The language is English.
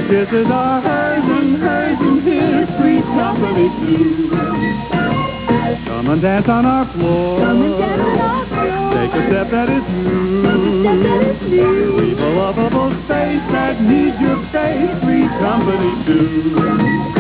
kisses are hers, and here's sweet company too. Come and dance on our floor. Come and dance on our floor. Take a step that is new. Take a step that is new. We've a lovable space that needs your face. Sweet company too.